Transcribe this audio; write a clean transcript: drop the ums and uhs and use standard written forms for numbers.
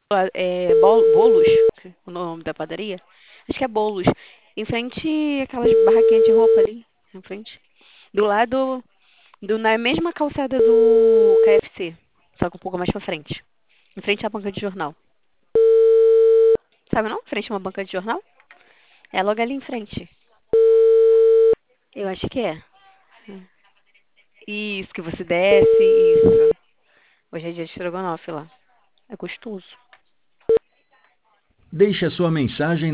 Bolos, o nome da padaria. Acho que é Bolos. Em frente aquelas barraquinhas de roupa ali. Em frente. Do lado. Na mesma calçada do KFC. Só que um pouco mais pra frente. Em frente à banca de jornal. Sabe não? Em frente a uma banca de jornal? É logo ali em frente. Eu acho que é. Isso, que você desce, isso. Hoje é dia de estrogonofe lá. É gostoso. Deixe a sua mensagem